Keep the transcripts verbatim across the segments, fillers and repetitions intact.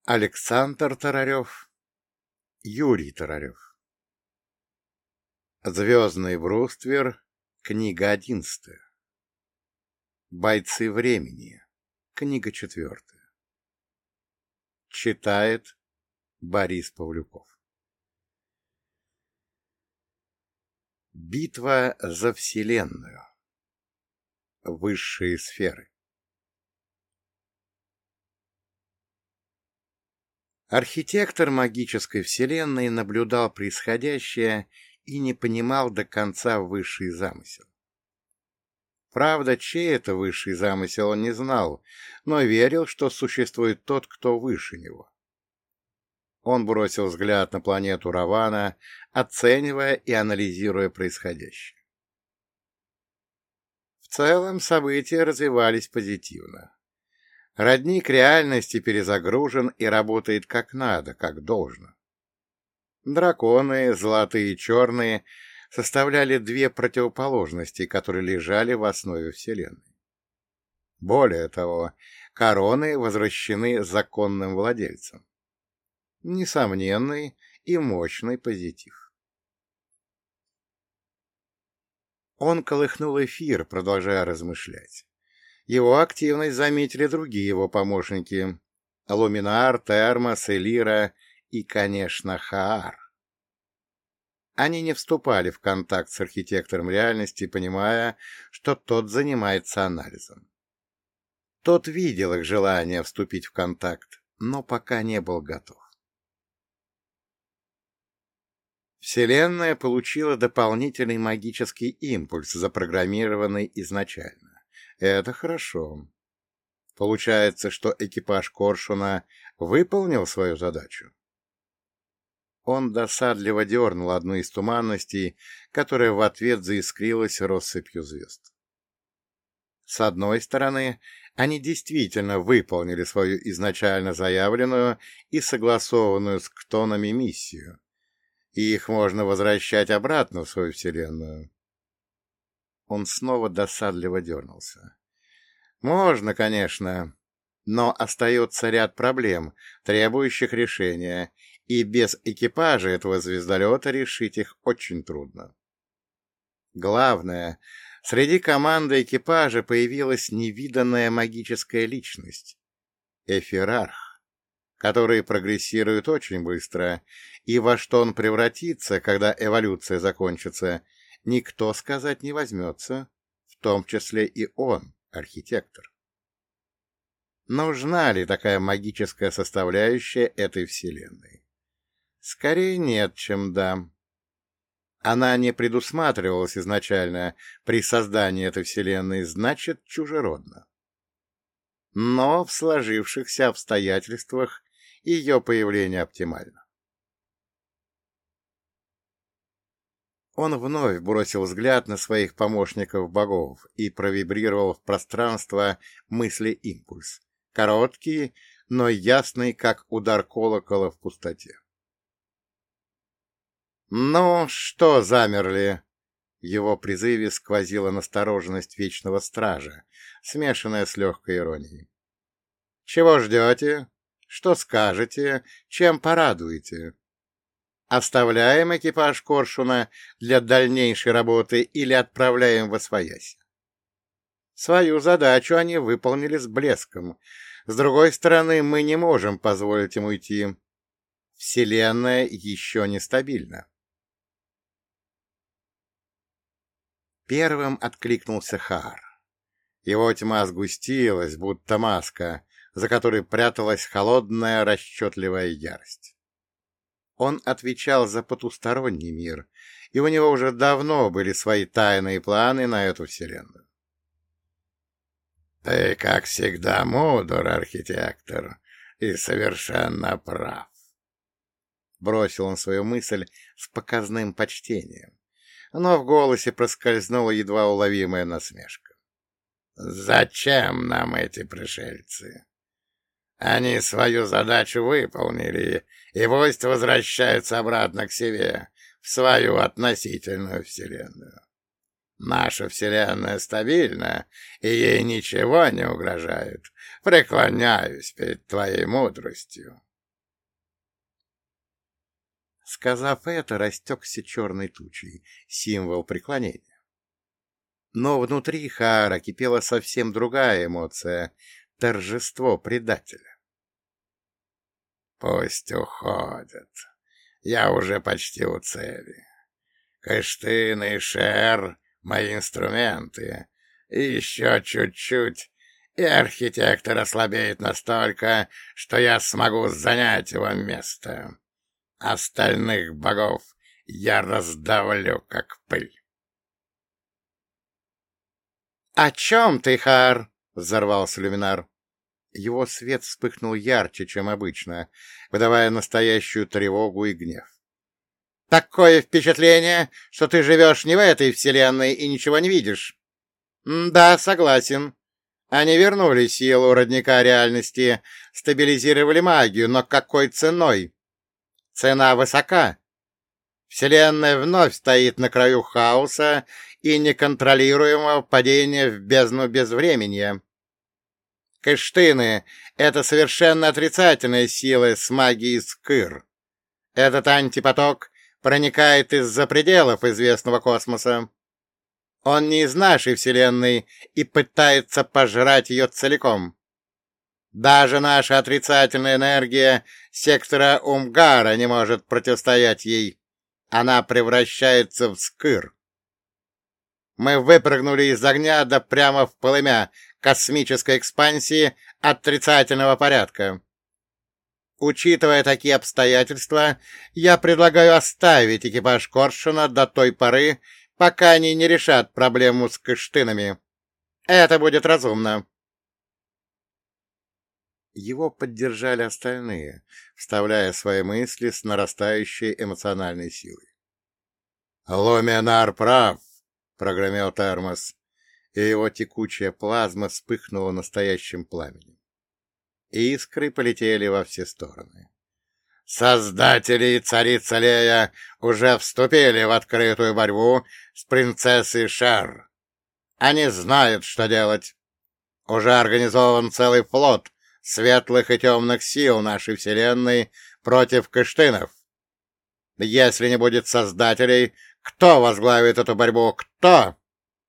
Александр Тарарев, Юрий Тарарев. Звездный бруствер, книга одиннадцатая. Бойцы времени, книга четвертая. Читает Борис Павлюков. Битва за Вселенную. Высшие сферы. Архитектор магической вселенной наблюдал происходящее и не понимал до конца высший замысел. Правда, чей это высший замысел, он не знал, но верил, что существует тот, кто выше него. Он бросил взгляд на планету Равана, оценивая и анализируя происходящее. В целом события развивались позитивно. Родник реальности перезагружен и работает как надо, как должно. Драконы, золотые и черные, составляли две противоположности, которые лежали в основе Вселенной. Более того, короны возвращены законным владельцам. Несомненный и мощный позитив. Он колыхнул эфир, продолжая размышлять. Его активность заметили другие его помощники — Луминар, Термос, Элира и, конечно, Хаар. Они не вступали в контакт с архитектором реальности, понимая, что тот занимается анализом. Тот видел их желание вступить в контакт, но пока не был готов. Вселенная получила дополнительный магический импульс, запрограммированный изначально. Это хорошо. Получается, что экипаж Коршуна выполнил свою задачу. Он досадливо дернул одну из туманностей, которая в ответ заискрилась россыпью звезд. С одной стороны, они действительно выполнили свою изначально заявленную и согласованную с Ктонами миссию, и их можно возвращать обратно в свою вселенную. Он снова досадливо дернулся. Можно, конечно, но остается ряд проблем, требующих решения, и без экипажа этого звездолета решить их очень трудно. Главное, среди команды экипажа появилась невиданная магическая личность — Эфирарх, который прогрессирует очень быстро, и во что он превратится, когда эволюция закончится, никто сказать не возьмется, в том числе и он, архитектор. Нужна ли такая магическая составляющая этой вселенной? Скорее нет, чем да. Она не предусматривалась изначально при создании этой вселенной, значит, чужеродна. Но в сложившихся обстоятельствах ее появление оптимально. Он вновь бросил взгляд на своих помощников-богов и провибрировал в пространство мысли-импульс. Короткий, но ясный, как удар колокола в пустоте. «Ну, что замерли?» В его призыве сквозила настороженность Вечного Стража, смешанная с легкой иронией. «Чего ждете? Что скажете? Чем порадуете? Оставляем экипаж Коршуна для дальнейшей работы или отправляем восвоясь? Свою задачу они выполнили с блеском. С другой стороны, мы не можем позволить им уйти. Вселенная еще нестабильна». Первым откликнулся Хаар. Его тьма сгустилась, будто маска, за которой пряталась холодная расчетливая ярость. Он отвечал за потусторонний мир, и у него уже давно были свои тайные планы на эту вселенную. «Ты, как всегда, мудр, архитектор, и совершенно прав», — бросил он свою мысль с показным почтением, но в голосе проскользнула едва уловимая насмешка. «Зачем нам эти пришельцы? Они свою задачу выполнили, и пусть возвращаются обратно к себе, в свою относительную вселенную. Наша вселенная стабильна, и ей ничего не угрожает. Преклоняюсь перед твоей мудростью. Сказав это, растекся черной тучей, символ преклонения. Но внутри Хаара кипела совсем другая эмоция — торжество предателя. «Пусть уходят. Я уже почти у цели. Кыштын и Шер — мои инструменты. И еще чуть-чуть, и архитектор ослабеет настолько, что я смогу занять его место. Остальных богов я раздавлю, как пыль». «О чем ты, Хаар?» — взорвался Люминар. Его свет вспыхнул ярче, чем обычно, выдавая настоящую тревогу и гнев. «Такое впечатление, что ты живешь не в этой вселенной и ничего не видишь». «Да, согласен. Они вернули силу родника реальности, стабилизировали магию, но какой ценой? Цена высока. Вселенная вновь стоит на краю хаоса и неконтролируемого падения в бездну безвременья. Кыштыны — это совершенно отрицательная сила с магией Скыр. Этот антипоток проникает из-за пределов известного космоса. Он не из нашей Вселенной и пытается пожрать ее целиком. Даже наша отрицательная энергия сектора Умгара не может противостоять ей. Она превращается в Скыр. Мы выпрыгнули из огня да прямо в полымя космической экспансии отрицательного порядка. Учитывая такие обстоятельства, я предлагаю оставить экипаж Коршуна до той поры, пока они не решат проблему с кыштынами. Это будет разумно. Его поддержали остальные, вставляя свои мысли с нарастающей эмоциональной силой. «Луминар прав!» — прогремел Термос, и его текучая плазма вспыхнула настоящим пламенем. Искры полетели во все стороны. Создатели и царица Лея уже вступили в открытую борьбу с принцессой Шер. Они знают, что делать. Уже организован целый флот светлых и темных сил нашей вселенной против кыштынов. Если не будет создателей, кто возглавит эту борьбу? Кто?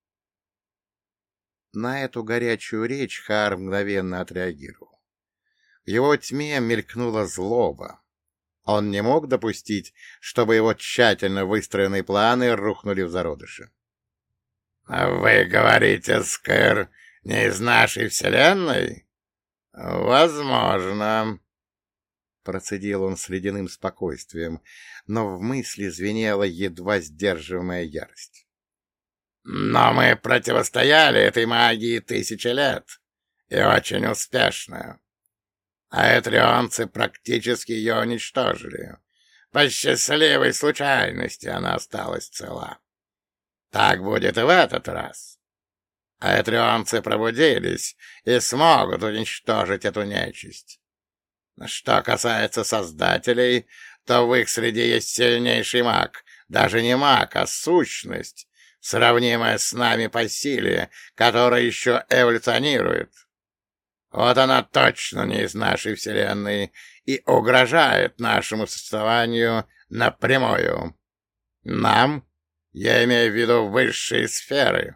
На эту горячую речь Хаар мгновенно отреагировал. В его тьме мелькнула злоба. Он не мог допустить, чтобы его тщательно выстроенные планы рухнули в зародыше. — Вы говорите, Скэр, не из нашей вселенной? — Возможно. Процедил он с ледяным спокойствием, но в мысли звенела едва сдерживаемая ярость. — Но мы противостояли этой магии тысячи лет, и очень успешно. А этрионцы практически ее уничтожили. По счастливой случайности она осталась цела. Так будет и в этот раз. А этрионцы пробудились и смогут уничтожить эту нечисть. Что касается создателей, то в их среде есть сильнейший маг, даже не маг, а сущность, сравнимая с нами по силе, которая еще эволюционирует. Вот она точно не из нашей вселенной и угрожает нашему существованию напрямую. Нам, я имею в виду высшие сферы.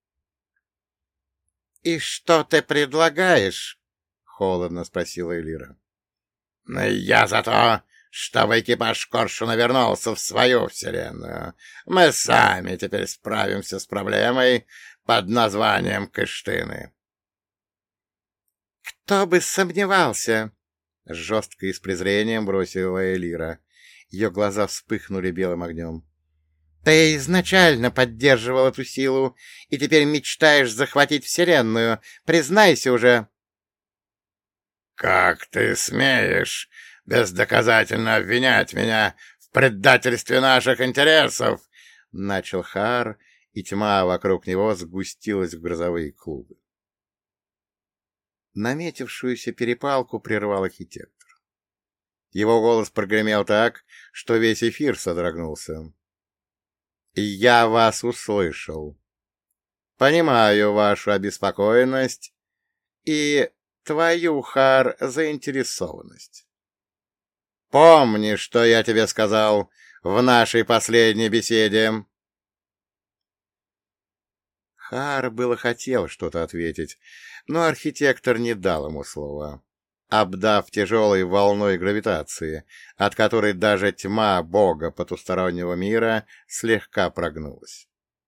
— И что ты предлагаешь? — холодно спросила Элира. — Я за то, чтобы экипаж Коршуна вернулся в свою вселенную. Мы сами теперь справимся с проблемой под названием Кыштыны. «Кто бы сомневался!» — жестко и с презрением бросила Элира. Ее глаза вспыхнули белым огнем. «Ты изначально поддерживал эту силу, и теперь мечтаешь захватить Вселенную. Признайся уже!» «Как ты смеешь бездоказательно обвинять меня в предательстве наших интересов?» — начал Хаар, и тьма вокруг него сгустилась в грозовые клубы. Наметившуюся перепалку прервал архитектор. Его голос прогремел так, что весь эфир содрогнулся. «Я вас услышал. Понимаю вашу обеспокоенность и твою, Хаар, заинтересованность. Помни, что я тебе сказал в нашей последней беседе. Хаар было хотел что-то ответить, но архитектор не дал ему слова, обдав тяжелой волной гравитации, от которой даже тьма бога потустороннего мира слегка прогнулась.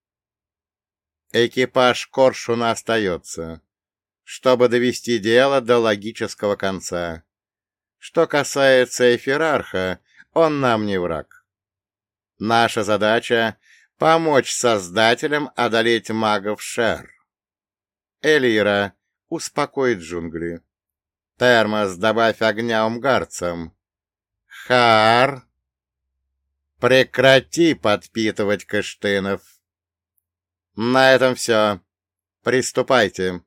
Экипаж Коршуна остается, чтобы довести дело до логического конца. Что касается Эфирарха, он нам не враг. Наша задача — помочь создателям одолеть магов Шер. Элира, успокой джунгли. Термос, добавь огня умгарцам. Хаар, прекрати подпитывать кыштынов. На этом все. Приступайте.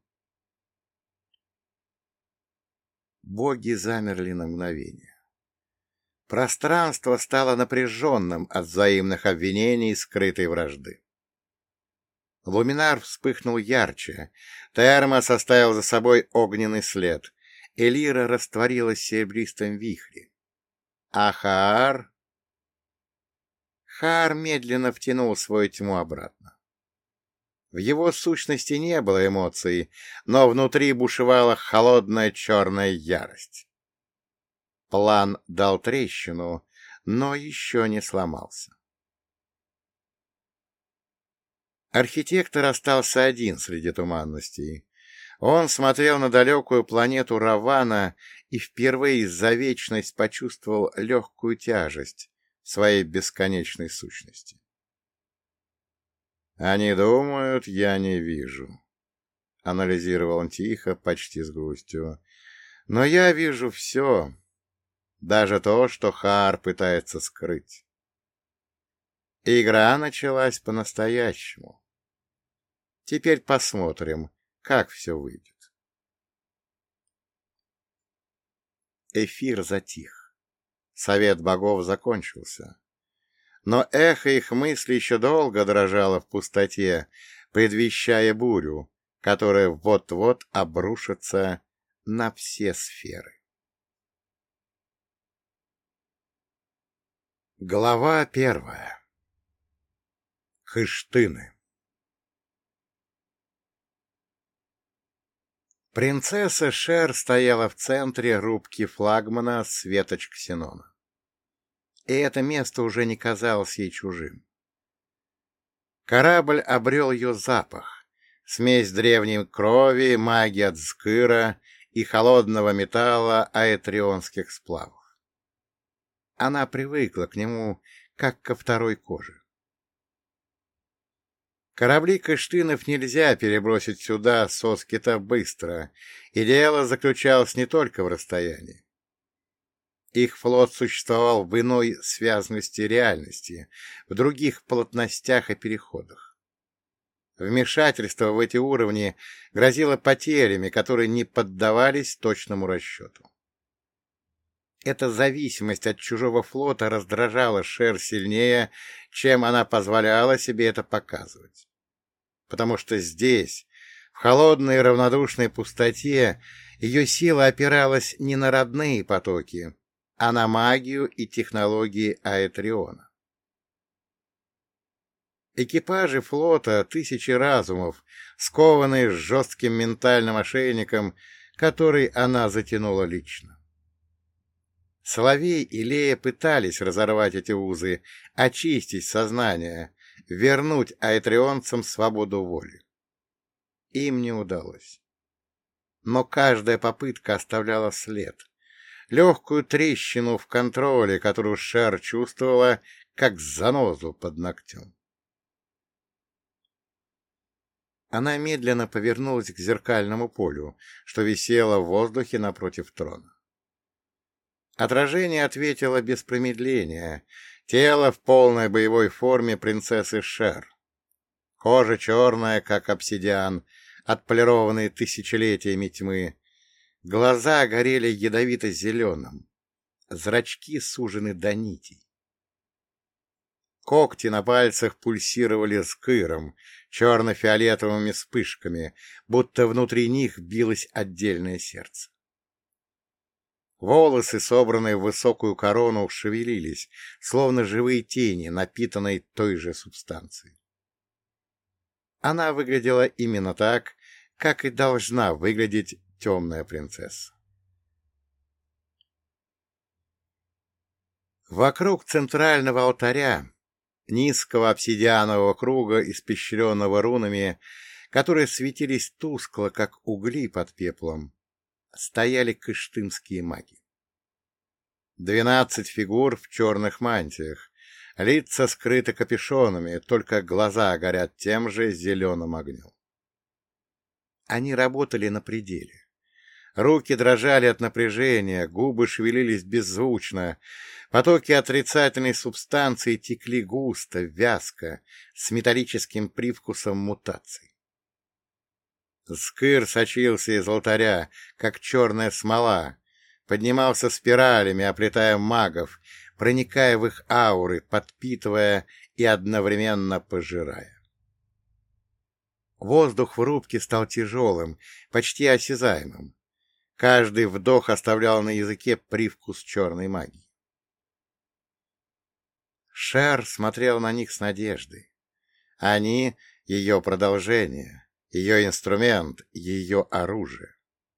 Боги замерли на мгновение. Пространство стало напряженным от взаимных обвинений и скрытой вражды. Луминар вспыхнул ярче, Термос оставил за собой огненный след, Элира растворилась в серебристом вихре. А Хаар... Хаар медленно втянул свою тьму обратно. В его сущности не было эмоций, но внутри бушевала холодная черная ярость. План дал трещину, но еще не сломался. Архитектор остался один среди туманностей. Он смотрел на далекую планету Равана и впервые за вечность почувствовал легкую тяжесть в своей бесконечной сущности. «Они думают, я не вижу», — анализировал он тихо, почти с грустью. «Но я вижу все, даже то, что Хаар пытается скрыть. Игра началась по-настоящему. Теперь посмотрим, как все выйдет». Эфир затих. Совет богов закончился. Но эхо их мысли еще долго дрожало в пустоте, предвещая бурю, которая вот-вот обрушится на все сферы. Глава первая. Кыштыны. Принцесса Шер стояла в центре рубки флагмана светоч Ксенона. И это место уже не казалось ей чужим. Корабль обрел ее запах, смесь древней крови, магии Ацкыра и холодного металла аэтрионских сплавов. Она привыкла к нему, как ко второй коже. Корабли Кыштынов нельзя перебросить сюда с Оскита быстро, и дело заключалось не только в расстоянии. Их флот существовал в иной связности реальности, в других плотностях и переходах. Вмешательство в эти уровни грозило потерями, которые не поддавались точному расчету. Эта зависимость от чужого флота раздражала Шер сильнее, чем она позволяла себе это показывать. Потому что здесь, в холодной и равнодушной пустоте, ее сила опиралась не на родные потоки, а на магию и технологии Аэтриона. Экипажи флота, тысячи разумов, скованные жестким ментальным ошейником, который она затянула лично. Соловей и Лея пытались разорвать эти узы, очистить сознание, вернуть аэтрионцам свободу воли. Им не удалось. Но каждая попытка оставляла след, легкую трещину в контроле, которую Шер чувствовала, как занозу под ногтем. Она медленно повернулась к зеркальному полю, что висело в воздухе напротив трона. Отражение ответило без промедления. Тело в полной боевой форме принцессы Шер. Кожа черная, как обсидиан, отполированные тысячелетиями тьмы. Глаза горели ядовито-зеленым. Зрачки сужены до нитей. Когти на пальцах пульсировали скыром, черно-фиолетовыми вспышками, будто внутри них билось отдельное сердце. Волосы, собранные в высокую корону, шевелились, словно живые тени, напитанные той же субстанцией. Она выглядела именно так, как и должна выглядеть темная принцесса. Вокруг центрального алтаря, низкого обсидианового круга, испещренного рунами, которые светились тускло, как угли под пеплом, стояли кыштымские маги. Двенадцать фигур в черных мантиях, лица скрыты капюшонами, только глаза горят тем же зеленым огнем. Они работали на пределе. Руки дрожали от напряжения, губы шевелились беззвучно, потоки отрицательной субстанции текли густо, вязко, с металлическим привкусом мутаций. Скыр сочился из алтаря, как черная смола, поднимался спиралями, оплетая магов, проникая в их ауры, подпитывая и одновременно пожирая. Воздух в рубке стал тяжелым, почти осязаемым. Каждый вдох оставлял на языке привкус черной магии. Шер смотрел на них с надеждой. Они — ее продолжение, ее инструмент, ее оружие.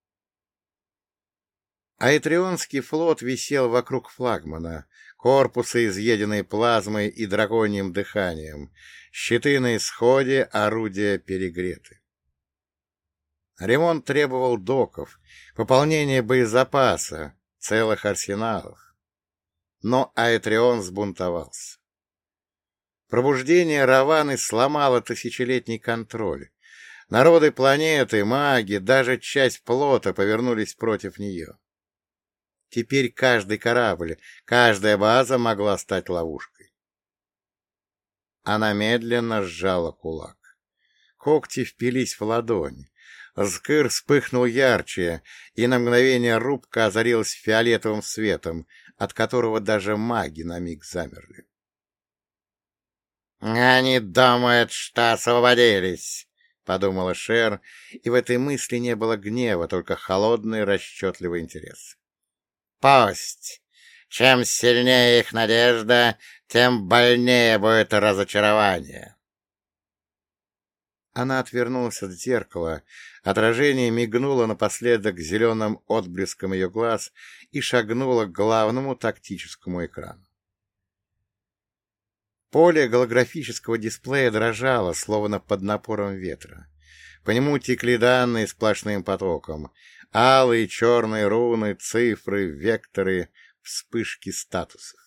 Аэтрионский флот висел вокруг флагмана, корпусы, изъеденные плазмой и драконьим дыханием, щиты на исходе, орудия перегреты. Ремонт требовал доков, пополнение боезапаса, целых арсеналов. Но Аэтрион взбунтовался. Пробуждение Раваны сломало тысячелетний контроль. Народы планеты, маги, даже часть флота повернулись против нее. Теперь каждый корабль, каждая база могла стать ловушкой. Она медленно сжала кулак. Когти впились в ладонь. Скыр вспыхнул ярче, и на мгновение рубка озарилась фиолетовым светом, от которого даже маги на миг замерли. «Они думают, что освободились», — подумала Шер, и в этой мысли не было гнева, только холодный расчетливый интерес. «Пусть. Чем сильнее их надежда, тем больнее будет разочарование». Она отвернулась от зеркала, отражение мигнуло напоследок зеленым отблеском ее глаз и шагнула к главному тактическому экрану. Поле голографического дисплея дрожало, словно под напором ветра. По нему текли данные сплошным потоком. Алые, черные руны, цифры, векторы, вспышки статусов.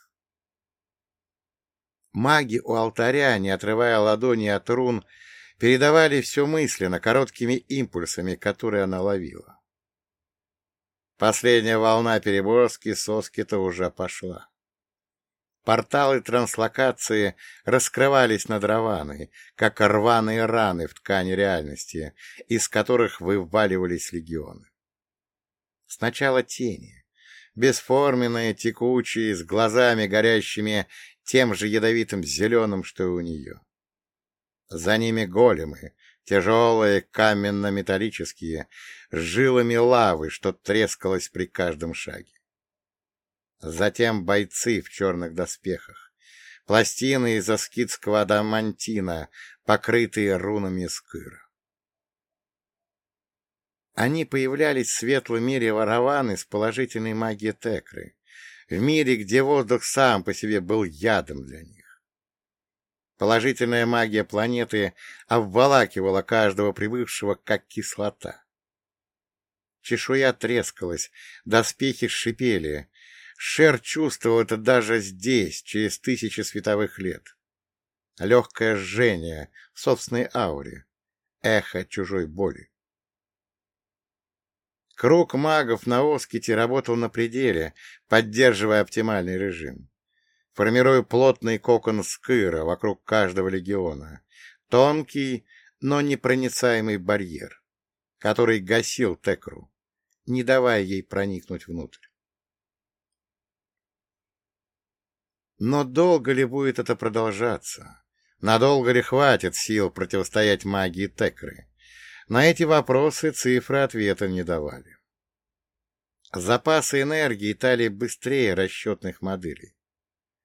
Маги у алтаря, не отрывая ладони от рун, передавали все мысленно, короткими импульсами, которые она ловила. Последняя волна переброски соски-то уже пошла. Порталы транслокации раскрывались над Раваной, как рваные раны в ткани реальности, из которых вываливались легионы. Сначала тени, бесформенные, текучие, с глазами горящими тем же ядовитым зеленым, что и у нее. За ними големы, тяжелые, каменно-металлические, с жилами лавы, что трескалось при каждом шаге. Затем бойцы в черных доспехах, пластины из аскитского адамантина, покрытые рунами Скыра. Они появлялись в светлом мире Раваны с положительной магией Текры, в мире, где воздух сам по себе был ядом для них. Положительная магия планеты обволакивала каждого прибывшего, как кислота. Чешуя трескалась, доспехи шипели. Шер чувствовал это даже здесь, через тысячи световых лет. Легкое жжение в собственной ауре, эхо чужой боли. Круг магов на Оските работал на пределе, поддерживая оптимальный режим. Формируя плотный кокон Скыра вокруг каждого легиона, тонкий, но непроницаемый барьер, который гасил Текру, не давая ей проникнуть внутрь. Но долго ли будет это продолжаться? Надолго ли хватит сил противостоять магии Текры? На эти вопросы цифры ответа не давали. Запасы энергии тали быстрее расчетных моделей.